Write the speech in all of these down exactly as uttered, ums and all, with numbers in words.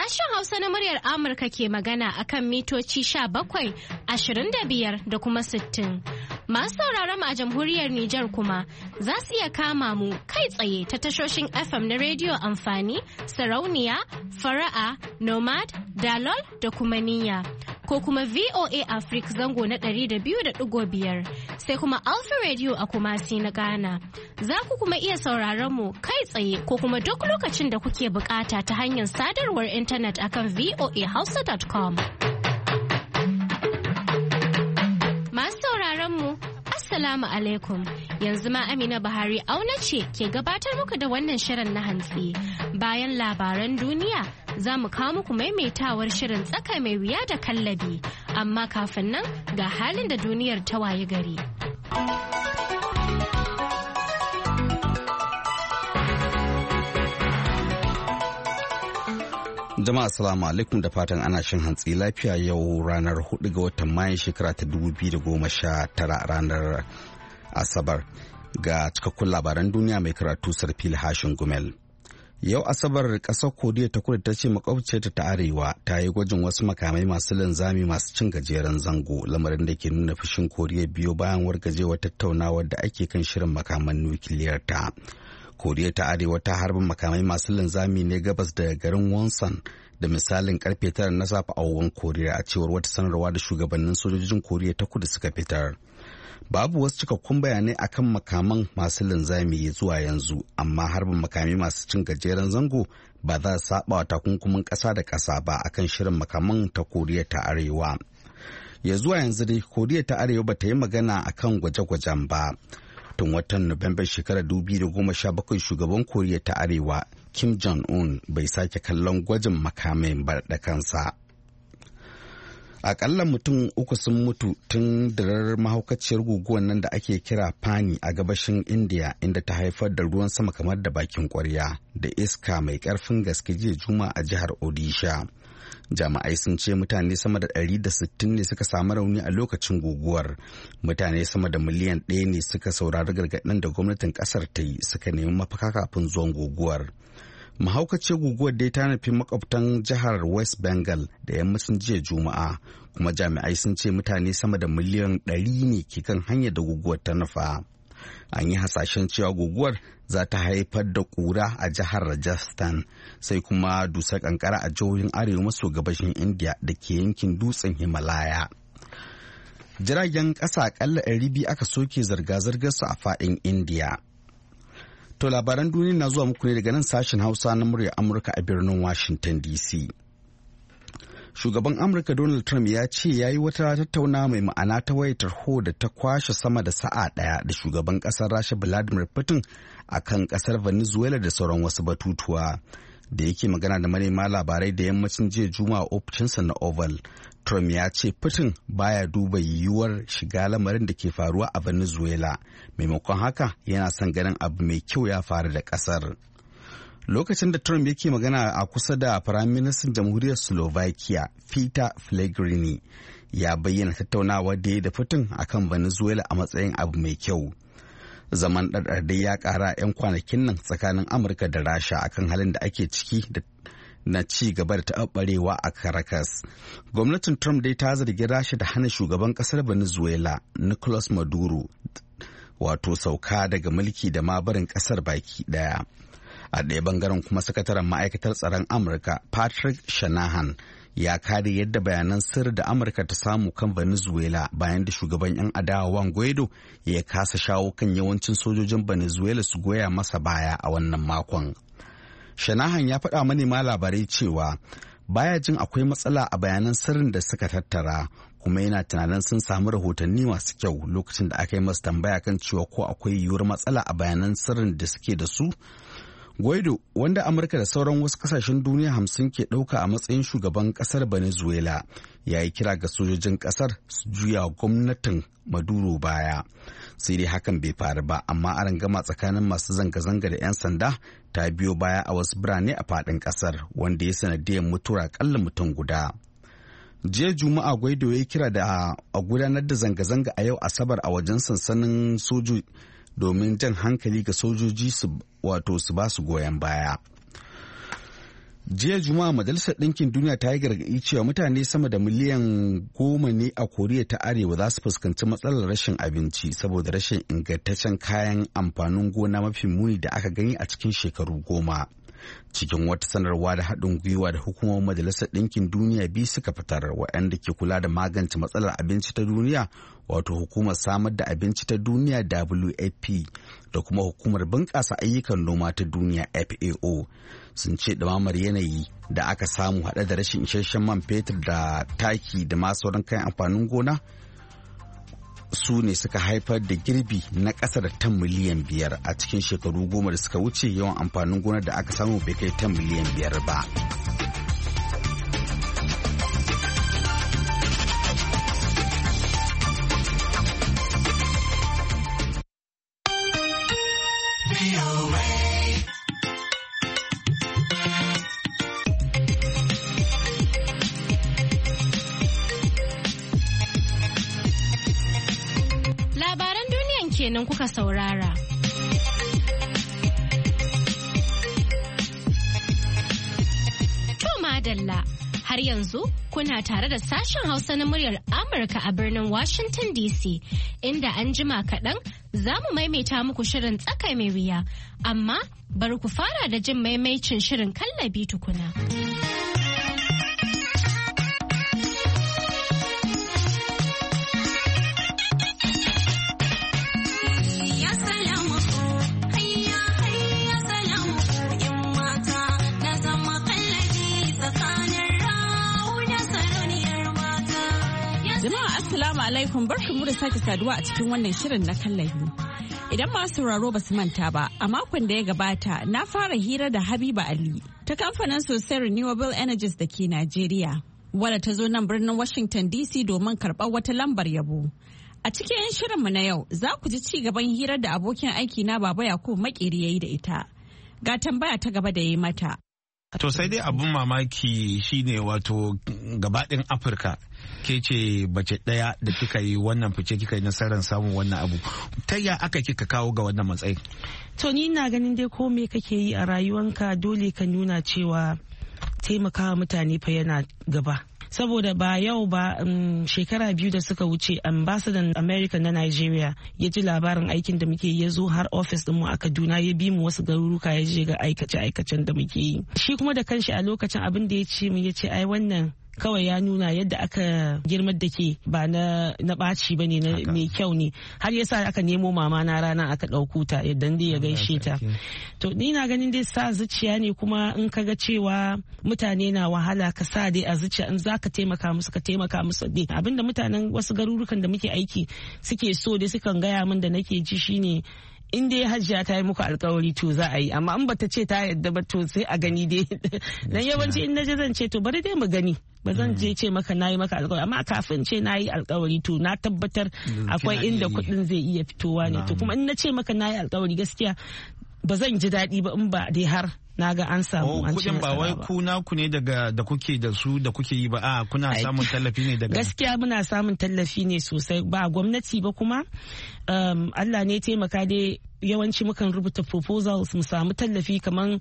Sashen Hausa na muryar Amurka ke magana akan mitoci sha bakwai, ashirin da biyar da kuma sittin. Masu sauraron mu a jamhuriyar Nijar kuma za su iya kama mu kai tsaye ta tashoshin F M na rediyo amfani, sarauniya, fara'a, nomad, dalol da kuma niyya. Ko kuma V O A Africa zango na ɗari da biyu da ɗigo biyar sai kuma Alpha Radio a Kumasi na Ghana. Za ku kuma iya sauraron mu kai tsaye ko kuma duk lokacin da kuke bukata ta hanyar sadarwar intanet akan v o a hausa dot com. Masu sauraron mu Assalamu alaikum. Yanzu ma Amina Buhari auna ce ke gabatar muku da wannan shirin na hantsi. Bayan labaran duniya za mu kawo muku maimaitawar shirin tsaka mai wuya da kallabi. Amma kafin nan ga halin da duniyar ta waye gari. Jama'a assalamu alaikum da fatan ana shin hantsi lafiya yau ranar hudu ga watan Mayu shekara ta dubu biyu da goma sha tara ranar Asabar. Ga cikakkun labaran duniya mai karatu Sarfil Hashin Gumel. Yau Asabar ƙasar Koriya ta Kudu ta ce makwabciyarta ta Arewa ta yi gwajin wasu makamai masu linzami masu cin gajeren zango, lamarin da ke nuna fushin Koriya biyo bayan wargajewar tattaunawar da ake kan shirin makaman nukiliyar ta. Koriya ta Arewa ta harba makamai masu linzami ne gabas da garin Wonsan da misalin karfe tara na safe a wawan Koriya, a cewar wata sanarwa da shugabannin sojojin Koriya ta Kudu suka fitar. Babu wasu cikakkun bayanai akan makaman masu linzami zuwa yanzu, amma harbin makamai masu cin gajeren zango ba za su saba wa takunkumin ƙasa da ƙasa ba akan shirin makaman ta Koriya ta Arewa. Ya zuwa yanzu dai Koriya ta Arewa ba ta yi magana akan gwaje-gwajen ba. Tun watan Nuwambar shekarar dubu biyu da goma sha bakwai shugaban Koriya ta Arewa Kim Jong-un bai sake kallon gwajin makamai ba da kansa. Akalla mutum uku sun mutu tun darar mahaukaciyar guguwar nan da ake kira Fani a gabashin India, inda ta haifar da ruwan sama kamar da bakin kwarya da iska mai karfin gaske jiya Juma'a a jihar Odisha. Jami'ai sun ce mutane sama da ɗari da sittin ne suka samu rauni a lokacin guguwar. Mutane sama da miliyan ɗaya ne suka saurari gargaɗin da gwamnatin ƙasar ta yi, suka nemi mafaka kafin zuwan guguwar. Mahaukaciyar guguwar dai ta nufi makwabtan jihar West Bengal da yammacin jiya Juma'a, kuma jami'ai sun ce mutane sama da miliyan ɗari ne ke kan hanyar da guguwar ta nufa. An yi hasashen cewa guguwar za ta haifar da ƙura a jihar Rajasthan, sai kuma dusar kankara a jihohin arewa maso gabashin India da ke yankin dutsen Himalaya. Jiragen ƙasa akalla ɗari biyu aka soke zirga-zirgar su a faɗin India. To labaran duniya na zuwa muku ne daga nan sashen Hausa na muryar Amurka a birnin Washington D C. Shugaban Amurka Donald Trump ya ce ya yi wata tattauna mai ma'ana ta wayar tarho da ta kwashe sama da sa'a ɗaya da shugaban ƙasar Rasha Vladimir Putin a kan ƙasar Venezuela da sauran wasu batutuwa. Da yake magana da manema labarai da yammacin jiya Juma'a ofishinsa na Oval, Trump ya ce Putin baya duba yiwuwar shiga lamarin da ke faruwa a Venezuela, maimakon haka yana son ganin abu mai kyau ya faru da ƙasar. Lokacin da Trump yake magana a kusa da Firaministan Jamhuriyar Slovakia Peter Pellegrini, ya bayyana tattaunawa da ya da Putin akan Venezuela a matsayin abu mai kyau. Zaman ɗarɗar ya ƙara 'yan kwanakin nan tsakanin Amurka da Rasha akan halin da ake ciki da na ci gaba da taɓarewa a Caracas. Gwamnatin Trump dai ta zargi Rasha da hana shugaban ƙasar Venezuela Nicolas Maduro wato sauka daga mulki da ma barin ƙasar baki ɗaya. A ɗaya bangaren kuma sakataren ma'aikatar tsaron Amurka Patrick Shanahan ya kare yadda bayanan sirri da Amurka ta samu kan Venezuela bayan da shugaban 'yan adawa Juan Guaido ya kasa shawo kan yawancin sojojin Venezuela su goya masa baya a wannan makon. Shanahan ya faɗa manema labarai cewa baya jin akwai matsala a bayanan sirrin da suka tattara, kuma yana tunanin sun samu rahotanni masu kyau lokacin da aka yi masa tambaya kan cewa ko akwai yiwuwar matsala a bayanan sirrin da suke da su. Guaido, wanda Amurka da sauran wasu kasashen duniya hamsin ke ɗauka a matsayin shugaban ƙasar Venezuela, ya yi kira ga sojojin ƙasar su juya gwamnatin Maduro baya. Sai dai hakan bai faru ba, amma arangama tsakanin masu zanga-zanga da 'yan sanda ta biyo baya a wasu birane a faɗin ƙasar, wanda ya sanadiyar mutuwar akalla mutum guda. Jiya Juma'a Guaido ya kira da a gudanar da zanga-zanga a yau Asabar a wajen sansanin sojoji domin jan hankali ga sojoji su wato su ba su goyon baya. Jiya Juma'a Majalisar Ɗinkin Duniya ta yi gargaɗi cewa mutane sama da miliyan goma ne a Koriya ta Arewa za su fuskanci matsalar rashin abinci saboda rashin ingantaccen kayan amfanin gona mafi muni da aka gani a cikin shekaru goma. Cikin wata sanarwa da haɗin gwiwa da hukumar Majalisar Ɗinkin Duniya biyu suka fitar, waɗanda ke kula da magance matsalar abinci ta duniya, wato hukumar samar da abinci ta duniya W F P da kuma hukumar bunƙasa ayyukan noma ta duniya F A O, sun ce ɗumamar yanayi da aka samu haɗe da rashin isasshen man fetur da taki da masu sauran kayan amfanin gona su ne suka haifar da girbi na ƙasa da tan miliyan biyar a cikin shekaru goma da suka wuce. Yawan amfanin gonar da aka samu bai kai tan miliyan biyar ba. kenan kuka saurara. To madalla, har yanzu kuna tare da sashen Hausa na muryar Amurka a birnin Washington D C, inda an jima kaɗan za mu maimaita muku shirin tsaka mai wuya, amma bari ku fara da jin maimaicin shirin kallabi tukuna. Assalamu alaikum, barkamu da sake saduwa a cikin wannan shirin na kallabi. Idan masu sauraro ba su manta ba, a makon da ya gabata na fara hira da Habiba Ali ta kamfanin sosai Renewable Energies da ke Najeriya, wadda ta zo nan birnin Washington D C domin karɓar wata lambar yabo. A cikin shirinmu na yau za ku ji ci gaban hirar da abokin aiki na Baba Yakubu Makeri yayi da ita. Ga tambaya ta gaba da ya yi mata. To sai dai abun mamaki shine wato gabaɗin Afirka ke ce bace ɗaya da kika yi wannan fice, kika yi nasarar samun wannan abu. Ta ya aka kika kawo ga wannan matsayi? To ni ina ganin dai ko me kake yi a rayuwanka dole ka nuna cewa taimakawa mutane fa yana gaba. Saboda ba yau ba um, shekara biyu da suka wuce ambassador America na Nigeria ya ji labarin aikin da muke, ya zo har office din mu a Kaduna, ya bi mu wasu garuruka, ya je ga aikace-aikacen da muke yi. Shi kuma da kanshi a lokacin abin da ya ce mu, ya ce ai wannan kawai ya nuna yadda aka girmar da ke ba na na ɓaci ba ne, na mai kyau ne. Har yasa aka nemo mama na rana aka ɗauko ta yadda dai ya gaishe ta. To ni na ganin dai sa zuciya ne, kuma in ka ga cewa mutane na wahala ka sa dai a zuciya, in za ka taimaka musu ka taimaka musu dai. Abinda mutanen wasu garurukan da muke aiki suke so dai sukan gaya min da nake ji shine, in dai hajiya ta yi muku alkawari to za a yi, amma in bata ce ta yadda ba to sai a gani dai. Dan yawanci in naje zan ce to bari dai mu gani, ba zan je ce maka nayi maka alkawari, amma kafin ce nayi alkawari to na tabbatar akwai inda kuɗin zai iya fitowa ne. To kuma in na ce maka nayi alkawari gaskiya ba zan ji daɗi ba in ba dai har na ga an samu an ci nasara ba. Ba wai ku naku ne daga da kuke da su da kuke yi ba, a kuna samun tallafi ne daga? Gaskiya muna samun tallafi ne sosai, ba gwamnati ba kuma um, Allah ne taimaka dai. Yawanci mukan rubuta proposals mu samu tallafi kamar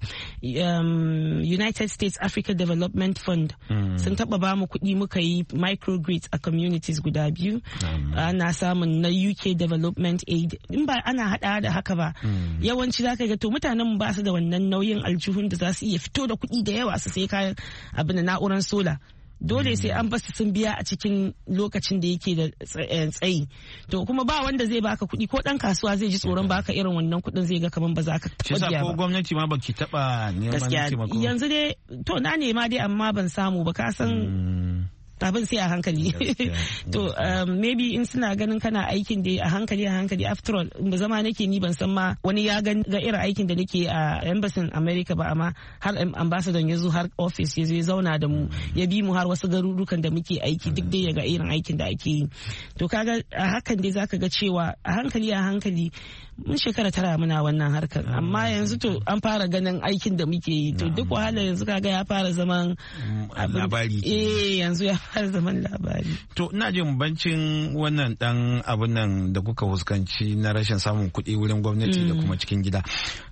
um, United States Africa Development Fund mm. sun taba ba mu kuɗi muka yi microgrids a communities guda biyu. mm. Ana samun na U K Development Aid. In ba ana hada da haka ba mm. yawanci zaka ga to mutanen mu ba su da wannan nauyin aljihun da za su iya fito da kuɗi da yawa su sai kayan abin da na'uran sola. Dole sai an basu sun biya a cikin lokacin da yake da tsayi. To kuma ba wanda zai baka kuɗi, ko ɗan kasuwa zai ji tsoron baka irin wannan kuɗin, zai ga kaman ba za ka taɓa biya ba. Ko gwamnati ma baki taɓa neman taimako? Yanzu dai to na nema dai amma ban samu ba, ka san abin sai a hankali. To um, maybe in suna ganin kana aikin da a hankali a hankali, after all ba zama nake ni ban san ma wani ya ga irin aikin da nake a embassy America ba, amma har ambassador ya zo har office ya zo ya zauna da mu, ya bi mu har wasu garurukan da muke aiki, duk dai ya ga irin aikin da ake yi. To kaga a hakan dai zaka ga cewa a hankali a hankali mun shekara tara muna wannan harkar, amma yanzu to an fara ganin aikin da muke yi, to duk wahala yanzu kaga ya fara zaman labari. Eh yanzu ya fara zaman labari. To ina jin bancin wannan dan abun nan da kuka fuskanci na rashin samun kuɗi wurin gwamnati mm. da kuma cikin gida,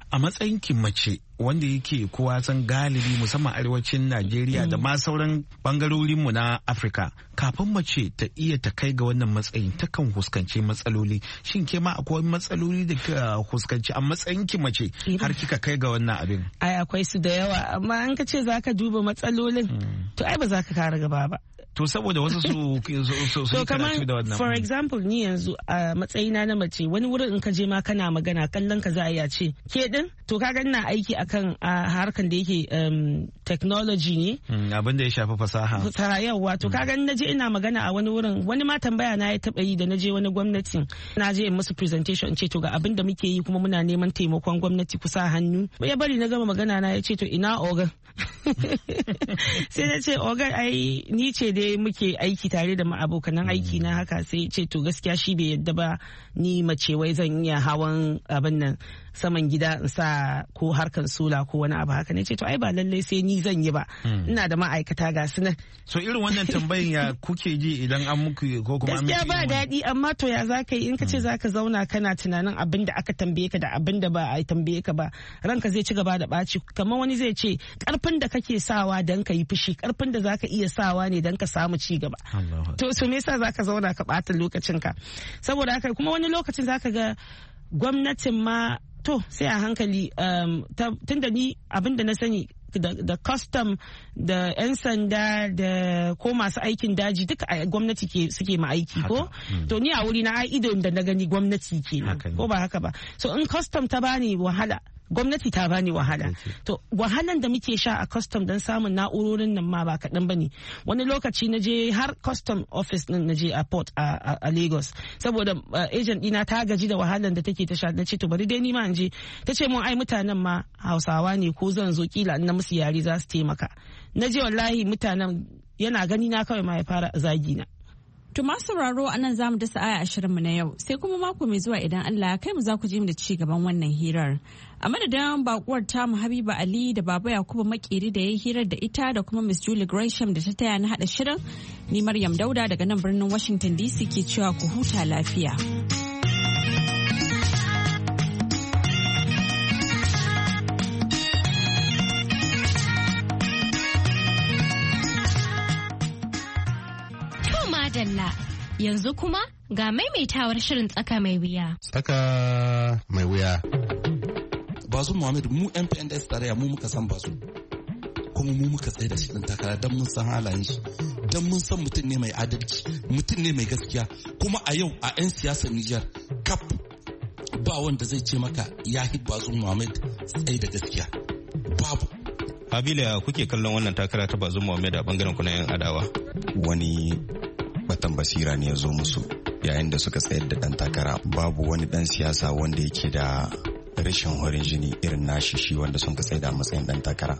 a matsayin ki mace wanda yake kowa san galibi musamman arewacin Najeriya da ma sauran bangarorin mu na Afirka, kafin mace ta iya ta kai ga wannan matsayin takan huskanci matsaloli. Shin ke ma akwai matsaloli da ka huskanci a matsayin ki mace har kika kai ga wannan abin? Ai akwai su da yawa, amma an ka ce zaka duba matsalolin to ai ba za ka kara gaba ba. To saboda wasu su su su karatu da wannan. For example ni yanzu a matsayina na mace wani wurin in ka je ma kana magana kallon ka za a iya ce ke din to kaga ina aiki akan harkan da yake technology ne. Abin da ya shafi fasaha. Fasaha yawa to kaga na je ina magana a wani wurin wani ma tambaya na ya taba yi da na je wani gwamnati na je in musu presentation ce to ga abin da muke yi kuma muna neman taimakon gwamnati kusa hannu. Ya bari na gama magana na ya ce to ina ogan. Sai na ce ogan ai ni ce dai muke aiki tare da abokanan aiki na haka, sai ce to gaskiya shi bai yadda ba ni mace wai zan iya hawan abin nan saman gida in sa ko harkan sola ko wani abu haka. Ne ce to ai ba lallai sai ni zan yi ba, ina da ma'aikata ga su nan. So irin wannan tambayin ya kuke ji idan an muku ko kuma gaskiya ba daɗi, amma to ya za ka yi in ka ce za ka zauna kana tunanin abin da aka tambaye ka da abin da ba a tambaye ka ba, ranka zai ci gaba da ɓaci. Kamar wani zai ce karfin da kake sawa dan ka yi fushi karfin da za ka iya sawa ne dan ka samu ci gaba. To su me yasa za ka zauna ka ɓata lokacin ka? Saboda haka kuma wani lokacin za ka ga gwamnatin ma to sai a hankali tunda ni abin da na sani da custom da 'yan sanda da ko masu aikin daji duka a gwamnati ke suke ma aiki ko to ni a wuri na idon da na gani gwamnati kenan ko ba haka ba. So in custom ta bani wahala gwamnati ta bani wahala. To wahalan da muke sha a custom don samun na'urorin nan ma ba kaɗan ba ne. Wani lokaci na je har custom office din na je a port a Lagos saboda agent dina ta gaji da wahalan da take ta sha. Na ce to bari dai ni ma in je. Ta ce mun ai mutanen ma Hausawa ne ko zan zo kila na musu yare za su taimaka. Na je wallahi mutanen yana gani na kawai ma ya fara zagi na. To masu sauraro a nan za mu dasa aya ashirin mu na yau, sai kuma mako mai zuwa idan Allah ya kai mu za ku ji mu da ci gaban wannan hirar. A madadin bakuwar tamu Habiba Ali da Baba Yakubu Makeri da ya yi hirar da ita da kuma Miss Julie Gresham da ta taya na hada shirin, ni Maryam Dauda daga nan birnin Washington D C ke cewa ku huta lafiya. Dalla. Yanzu kuma ga maimaitawar shirin tsaka mai wuya. Tsaka mai wuya. Bazu Muhammad mu M P N D S tarayya mu muka san Bazu. Kuma mu muka tsaye da shi ɗin takara don mun san halayen shi. Don mun san mutum ne mai adalci, mutum ne mai gaskiya. Kuma a yau a 'yan siyasar Nijar kap ba wanda zai ce maka ya hi Bazu Muhammad tsaye da gaskiya. Babu. Habila kuke kallon wannan takara ta Bazu Muhammad a bangaren kuna 'yan adawa? Wani batan basira ne ya zo musu yayin da suka tsayar da dan takara. Babu wani dan siyasa wanda yake da rashin horin jini irin nashi shi wanda sun ka tsayar da matsayin dan takara.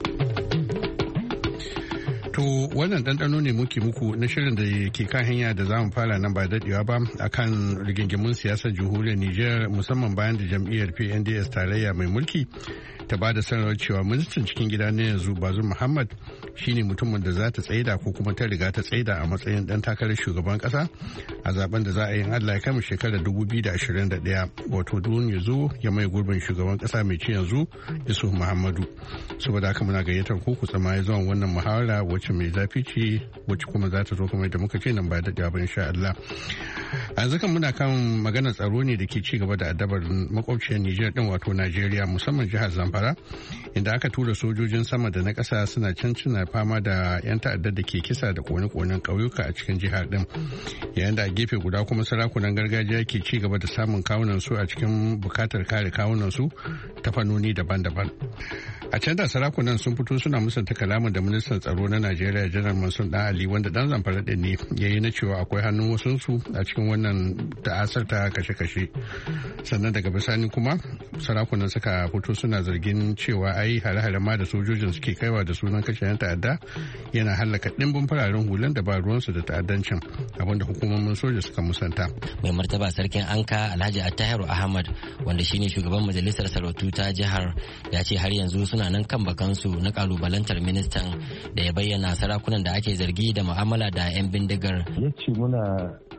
To wannan ɗanɗano ne muke muku na shirin da ke kan hanya da za mu fara nan ba daɗewa ba akan rigingimun siyasar jamhuriyar Nijar, musamman bayan da jam'iyyar P N D S tarayya mai mulki ta ba da sanarwar cewa ministan cikin gida na yanzu Bazoum Muhammad shine mutumin da za ta tsaida ko kuma ta riga ta tsaida a matsayin dan takarar shugaban kasa a zaben da za a yi in Allah ya kama shekarar dubu biyu da ashirin da ɗaya, wato dun ya zo ya mai gurbin shugaban kasa mai ci yanzu Isu Muhammadu. Saboda haka muna gayyatar ku ku tsama zuwa wannan muhawara wacce mai zafi ce wacce kuma za ta zo kuma da muka ce nan ba da ba insha Allah. Yanzu kan muna kan maganar tsaro ne da ke ci gaba da addabar makwabciyar Nijar din wato Najeriya, musamman jihar Zamfara inda aka tura sojojin sama da na ƙasa suna can suna fama da 'yan ta'addar da ke kisa da kone-konen ƙauyuka a cikin jihar din, yayin da a gefe guda kuma sarakunan gargajiya ke ci gaba da samun kawunan su a cikin bukatar kare kawunan su ta fannoni daban-daban. A can da sarakunan sun fito suna musanta kalamin da ministan tsaro na Najeriya Janar Mansur Dan Ali wanda dan Zamfara din ne ya yi na cewa akwai hannun wasu su a cikin wannan ta'asar ta kashe-kashe. Sannan daga bisani kuma sarakunan suka fito suna zargin cewa ai hare-hare ma da sojojin suke kaiwa da sunan kashe 'yan ta'adda yana hallaka dimbin fararen hulan da ba ruwansu da ta'addancin, abinda hukumomin soja suka musanta. Mai martaba sarkin Anka Alhaji Attahiru Ahmad wanda shine shugaban majalisar sarautu ta jihar ya ce har yanzu suna nan kan bakansu na kalubalantar ministan da ya bayyana sarakunan da ake zargi da mu'amala da 'yan bindigar. Ya ce muna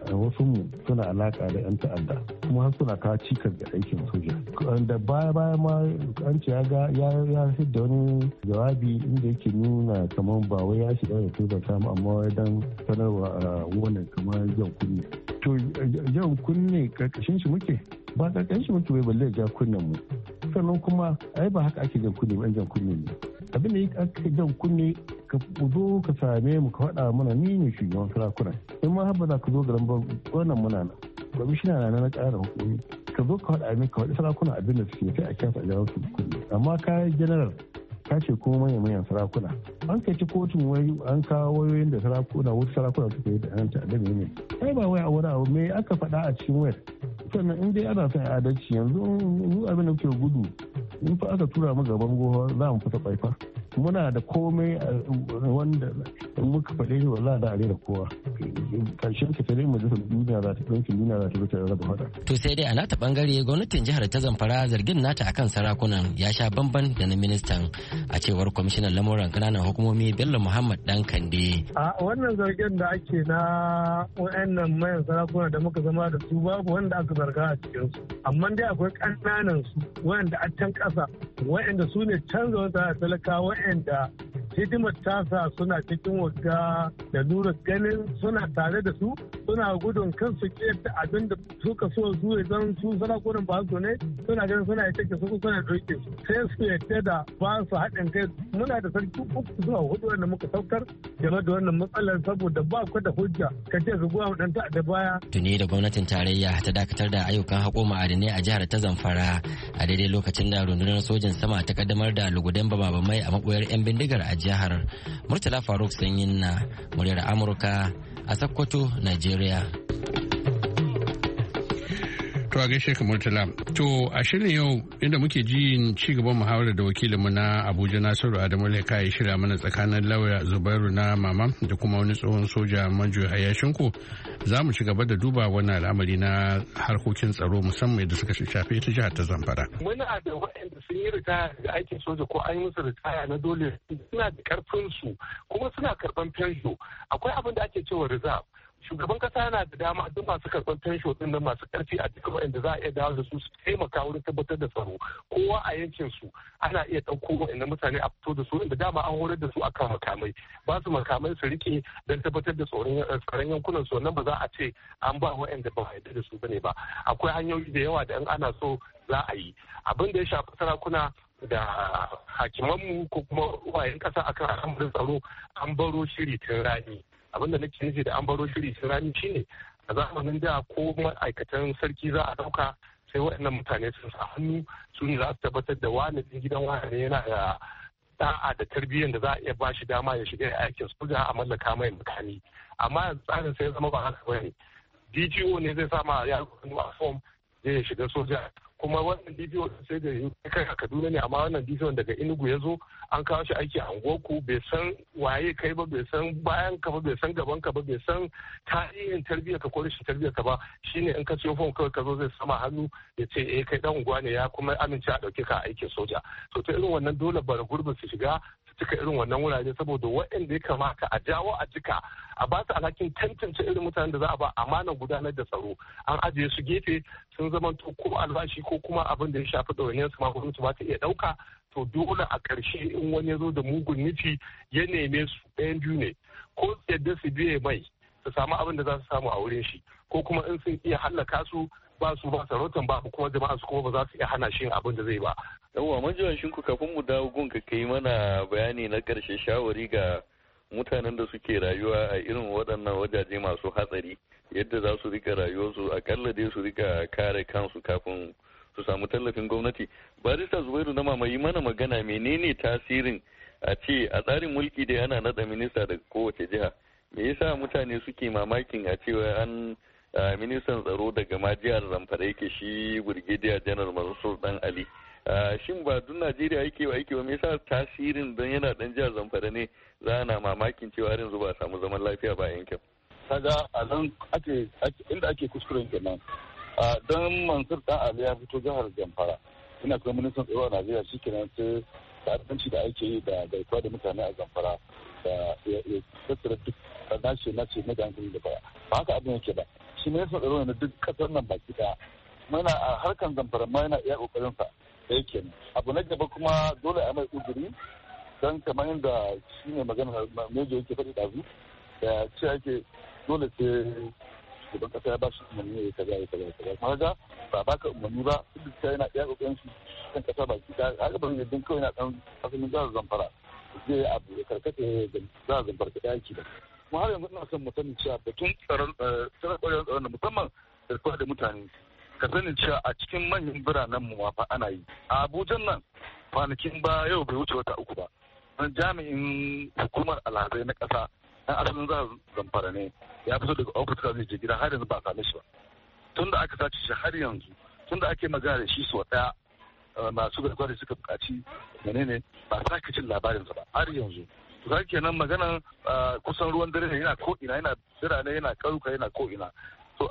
wasu mu suna alaka da 'yan ta'adda kuma har suna kawo cikar da aikin soja. Da baya baya ma an ce ya ga ya da wani jawabi inda yake nuna kamar ba wai ya shiga da tuba ta amma wai dan sanarwa a wannan kamar jan kunne. To jan kunne karkashin shi muke ba karkashin shi muke bai balle ja kunnen mu. Sannan kuma ai ba haka ake jan kunne ba jan kunne ne. Abin da ake jan kunne ka zo ka same mu ka faɗa mana ni ne shugaban sarakuna in ma haɓa za ka zo garin wannan muna nan kwamishina na na ƙara hukumi ka zo ka faɗa min ka faɗi sarakuna abin da suke sai a kyasa a jawo su kuɗi amma kayan general ka ce kuma manyan manyan sarakuna an kai ci kotun wai an kawo wayoyin da sarakuna wasu sarakuna suka yi da yan ta'adda ne ai ba wai a wani abu me aka faɗa a cikin wayar sannan in dai ana son adalci yanzu abin da muke gudu in fa aka tura mu gaban gowa za mu fita ɓaifa muna da komai wanda muka faɗe shi wala da are da kowa karshen ka tare mu da duniya za ta ɗauki duniya za ta rufe raba fada. To sai dai a nata bangare gwamnatin jihar ta Zamfara zargin nata akan sarakunan ya sha bamban da na ministan a cewar kwamishinan lamuran kananan hukumomi Bello Muhammad Dan Kande. A wannan zargin da ake na wayannan mayan sarakuna da muka zama da su babu wanda aka zarga a cikin su amma dai akwai ƙananan su wayanda a can ƙasa wayanda su ne canza wata talakawa da hidimar tasa suna cikin wagga da lura ganin suna tare da su suna gudun kansu da abin da suka so su zan su sarakunan ba su ne suna ganin suna yake su suna ɗauke su sai su yadda da ba su haɗin kai muna da sarki uku zuwa hudu wanda muka saukar game da wannan matsalar saboda ba ku da hujja ka ce su goya ɗan da baya. Tuni da gwamnatin tarayya ta dakatar da ayyukan haƙo ma'adinai a jihar ta Zamfara a daidai lokacin da rundunar sojin sama ta kaddamar da lugudan bama-bamai a maɓoyar 'yan bindigar a jihar. Murtala Faruk Sanyin na muryar Amurka a Sokoto, Nigeria. To a gaishe ka Murtala. To a shirin yau inda muke ji ci gaban muhawarar da wakilinmu na Abuja Nasiru Adamu Leka ya shirya mana tsakanin lauya Zubairu na Mama da kuma wani tsohon soja Manjo Hayashinku za mu ci gaba da duba wannan al'amari na harkokin tsaro musamman da suka shafe ta jihar ta Zamfara. Muna da waɗanda sun yi ritaya da aikin soja ko an yi musu ritaya na dole suna da karfin su kuma suna karɓan fensho. Akwai abin da ake cewa reserve. Shugaban kasa yana da dama duk masu karɓar fensho din nan masu ƙarfi a cikin waɗanda za a iya dawo da su su taimaka wurin tabbatar da tsaro kowa a yankin su ana iya ɗauko waɗanda mutane a fito da su inda dama an horar da su akan makamai ba su makamai su rike don tabbatar da tsaron yankunan su wannan ba za a ce an ba waɗanda ba a da su bane ba akwai hanyoyi da yawa da in ana so za a yi abin da ya shafi sarakuna da hakimanmu ko kuma wayan kasa akan al'amarin tsaro an baro shiri tun rani abin da nake nufi da an baro shiri tun rani shine a zamanin da ko ma'aikatan sarki za a dauka sai waɗannan mutane sun sa hannu su ne za su tabbatar da wani gidan wani yana da da'a da tarbiyyar da za a iya ba shi dama ya shiga aikin soja a mallaka mai makami amma yanzu tsarin sai ya zama ba haka bane D G O ne zai sama ya a form zai shiga soja kuma wannan D P O sai da kai a Kaduna ne amma wannan D P O daga Enugu ya zo an kawo shi aiki a Ngoku bai san waye kai ba bai san bayan ka ba bai san gaban ka ba bai san tarihin tarbiyyar ka ko rashin tarbiyyar ka ba shine in ka siyo fom kawai ka zo zai sama hannu ya ce eh kai dan unguwa ne ya kuma amince a dauke ka aikin soja to ta irin wannan dole bara gurbin su shiga cika irin wannan wurare saboda waɗanda ya kamata a jawo a jika a ba su alhakin tantance irin mutanen da za a ba amanar gudanar da tsaro an ajiye su gefe sun zama to ko albashi ko kuma abin da ya shafi ɗawainiyar su ma gwamnati ba ta iya ɗauka to dole a ƙarshe in wani ya zo da mugun nufi ya neme su ɗayan biyu ne ko yadda su biye mai su samu abin da za su samu a wurin shi ko kuma in sun iya hallaka su ba su ba sarautan ba kuma jama'a su kuma ba za su iya hana shi abin da zai ba. Yawwa majiyan shinku kafin mu dawo gun ka kai mana bayani na ƙarshe shawari ga mutanen da suke rayuwa a irin waɗannan wajaje masu hatsari yadda za su rika rayuwarsu akalla dai su rika kare kansu kafin su samu tallafin gwamnati. Barista Zubairu na mamayi mana magana menene tasirin a ce a tsarin mulki da yana nada minista daga kowace jiha me yasa mutane suke mamakin a cewa an ministan tsaro daga ma jihar Zamfara yake shi Brigadier General Mansur Dan Ali shin ba duk Najeriya yake wa yake wa me yasa tasirin don yana dan jihar Zamfara ne za na mamakin cewa har yanzu ba samu zaman lafiya ba yankin. Kaga a nan ake inda ake kuskuren kenan don Mansur Dan Ali ya fito jihar Zamfara ina kuma ministan tsaro a Najeriya shikenan sai ta'addanci da ake yi da gaisuwa da mutane a Zamfara da ya tattara duk nace nace na hankali da baya ba haka abin yake ba shi ne yasa tsaro na duk kasar nan baki daya mana a harkan zamfara ma yana iya kokarin sa da yake abu na gaba kuma dole a mai uzuri dan kamar yadda shi ne magana mejo yake faɗi ɗazu da ce ake dole sai shugaban kasa ya ba shi umarni ya kaza ya kaza ya kaza kuma ga ba baka umarni ba duk da yana iya kokarin shi kan kasa baki daya haka ban yadda kawai na dan asalin jihar zamfara zai abu ya karkata za a zamfara ta yaki da kuma har yanzu ina son mu sani cewa batun tsaron tsaron tsaron da musamman da da mutane ka sanin cewa a cikin manyan biranen mu fa ana yi a Abuja nan kwanakin ba yau bai wuce wata uku ba wani jami'in hukumar alhazai na ƙasa na asalin za zamfara ne ya fito daga ofis zai je gida har yanzu ba a same shi ba tun da aka sace shi har yanzu tun da ake magana da shi sau ɗaya masu garkuwa da suka buƙaci menene ba sake cin labarinsa ba har yanzu to ka kenan maganan kusan ruwan dare ne yana ko ina yana birane yana ƙauyuka yana ko ina to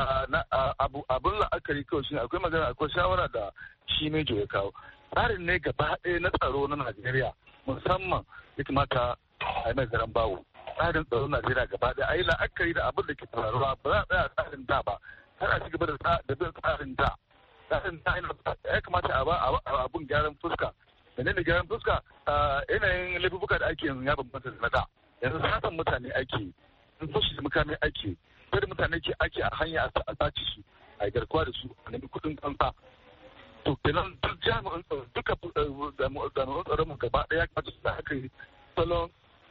abun la'akari kawai shi akwai magana akwai shawara da shi mejo ya kawo tsarin ne gaba ɗaya na tsaro na Najeriya musamman ya kamata a yi mai zaren bawo tsarin tsaro na Najeriya gaba ɗaya a yi la'akari da abin da ke faruwa ba za a tsaya tsarin da ba har a ci gaba da bin tsarin da tsarin da ya kamata a ba abun gyaran fuska menene gyaran fuska yanayin laifuka da ake yanzu ya bambanta da na da yanzu satan mutane ake in fashi da mukami ake da mutane ke ake a hanya a sace su a garkuwa da su a nemi kuɗin kansa to kenan duk jami'an tsaro duka jami'an tsaron mu gaba ɗaya kamata su da aka yi salon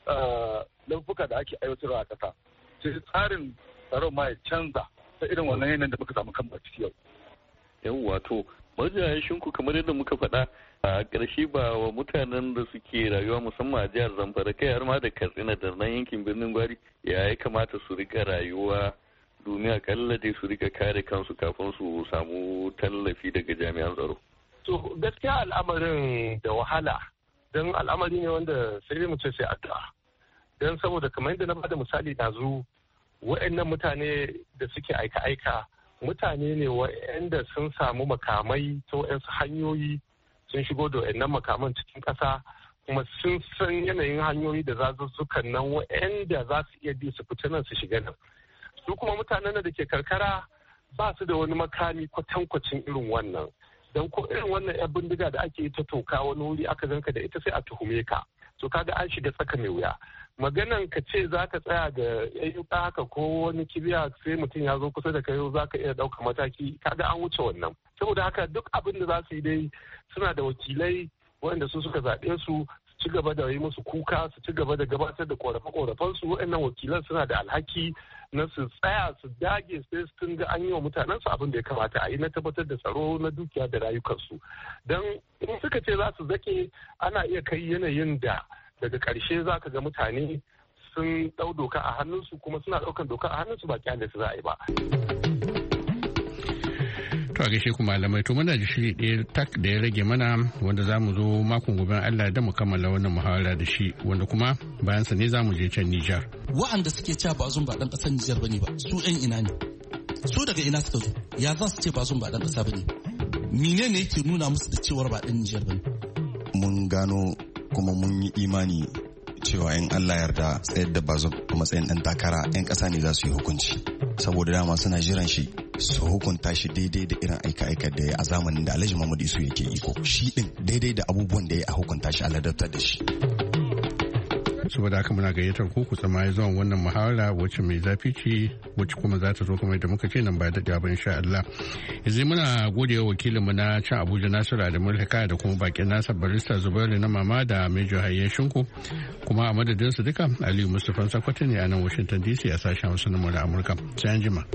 laifuka da ake aiwatarwa a ƙasa sai tsarin tsaron ma ya canza ta irin wannan yanayin da muka samu kan ciki yau. Yan wato marjayen shinku kamar yadda muka faɗa a ƙarshe ba wa mutanen da suke rayuwa musamman a jihar Zamfara kai har ma da Katsina da nan yankin birnin Gwari ya ya kamata su rika rayuwa domin akalla dai su rika kare kansu kafin su samu tallafi daga jami'an tsaro. To gaskiya al'amarin da wahala don al'amari ne wanda sai dai mu ce sai addu'a. Don saboda kamar yadda na bada misali ɗazu wa'annan mutane da suke aika-aika mutane ne wa'anda sun samu makamai ta wa'ansu hanyoyi sun shigo da wa'annan makaman cikin ƙasa kuma sun san yanayin hanyoyi da zazuzzukan nan wa'anda za su iya bi su fita nan su shiga nan. Su kuma mutanen da ke karkara ba su da wani makami kwatankwacin irin wannan. Don ko irin wannan 'yan bindiga da ake yi ta toka wani wuri aka zanka da ita sai a tuhume ka. To kaga an shiga tsaka mai wuya. Maganan ka ce za ka tsaya da ayyuka haka ko wani kibiya sai mutum ya zo kusa da kai za ka iya ɗauka mataki kaga an wuce wannan. Saboda haka duk abin da za su yi dai suna da wakilai waɗanda su suka zaɓe su su ci gaba da yi musu kuka su ci gaba da gabatar da ƙorafe-ƙorafen su waɗannan wakilan suna da alhaki na su tsaya su dage sai sun ga an yi wa mutanen su abin da ya kamata a yi na tabbatar da tsaro na dukiya da rayukansu. Don in suka ce za su zake ana iya kai yanayin da daga ƙarshe za ka ga mutane sun ɗau doka a hannunsu kuma suna ɗaukan doka a hannunsu ba kyale su za a yi ba. To a gaishe ku malamai to muna da shiri ɗaya tak da ya rage mana wanda za mu zo makon gobe Allah da mu kammala wannan muhawara da shi wanda kuma bayan sa ne za mu je can Nijar. Wa'anda suke cewa Bazum ba ɗan ƙasar Nijar bane ba su ƴan ina ne? Su daga ina suka zo? Ya za su ce Bazum ba ɗan ƙasa bane? Mene ne yake nuna musu da cewar ba ɗan Nijar bane? Mun gano kuma mun yi imani cewa in Allah yarda tsayar da Bazum a matsayin ɗan takara 'yan ƙasa ne za su yi hukunci saboda dama suna jiran shi su hukunta shi daidai da irin aika-aika da ya a zamanin da Alhaji Muhammadu Isu yake iko shi din daidai da abubuwan da ya a hukunta shi a ladabtar da shi. Saboda haka muna gayyatar ku ku tsamaye zuwan wannan muhawara wacce mai zafi ce wacce kuma za ta zo kamar da muka ce nan ba daɗewa ba insha Allah. Yanzu muna gode wa wakilinmu na can Abuja Nasiru Adamu Hikaya da kuma bakin nasa barista Zubairu na mama da Mejo Hayyan Shinku kuma a madadin su duka Aliyu Mustapha Sakwato ne a nan Washington D C a sashen Hausa na Amurka. Sai an jima.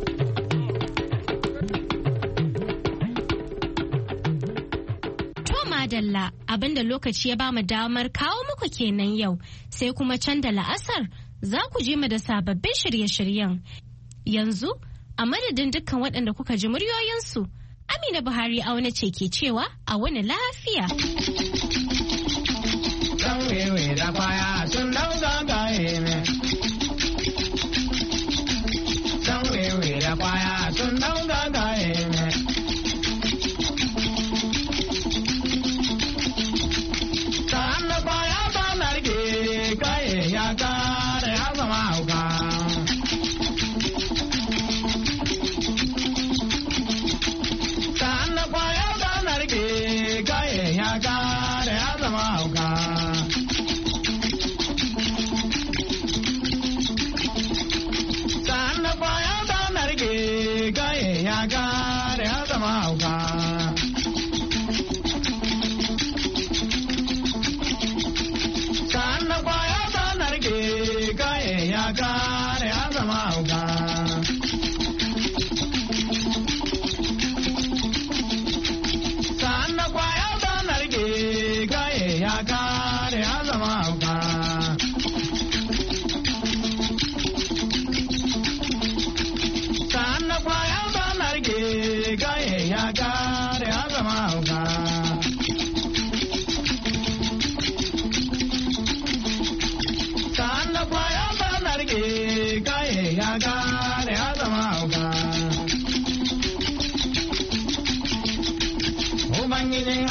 Dalla abinda lokaci ya bamu damar kawo muku kenan yau sai kuma can da la'asar za ku je mu da sababbin shirye-shiryen yanzu a madadin dukkan waɗanda kuka ji muryoyinsu Amina Buhari auna ce ke cewa a wani lafiya.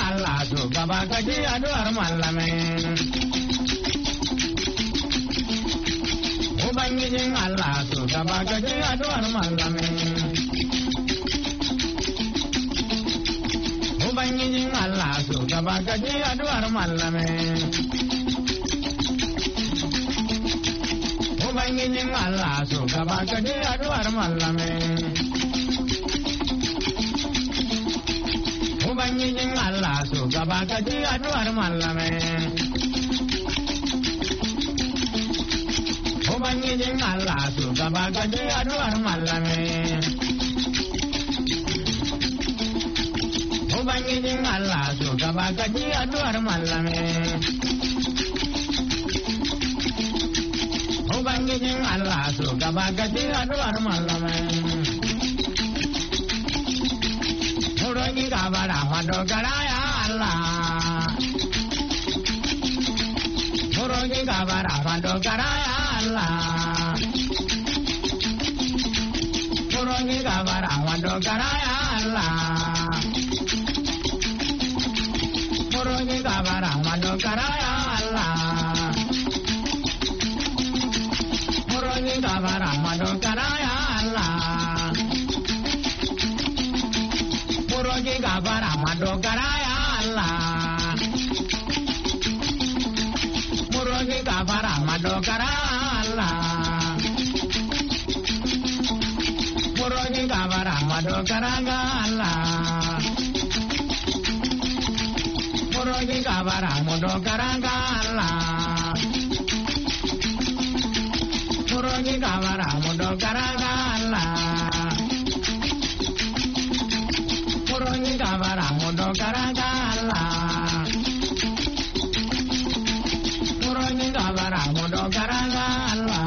Allah su gaba gaji addu'ar mallamin. Ubangijin Allah su gaba gaji addu'ar mallamin. Ubangijin Allah su gaba gaji addu'ar mallamin. Ubangijin Allah su gaba gaji addu'ar mallamin. Ubangijin Allah su gaba gaji addu'ar mallamin. Ubangijin Allah su gaba gaji addu'ar mallamin. Ubangijin Allah su gaba gaji addu'ar mallamin. Ubangijin Allah su gaba gaji addu'ar mallamin. Murogi gabara madogara ya Allah. Murogi gabara madogara ya Allah. Murogi gabara madogara ya Allah. Murogi gabara madogara ya Allah. Murogi gabara madogara ya Allah. Murogi gabara madogara ya Allah. Murogi gabara madogara Allah. Murogi gabara madogara Allah. Murogi gabara madogara Allah. Murogi gabara madogara Allah. Murogi gabara madogara Allah. Murogi gabara madogara Allah.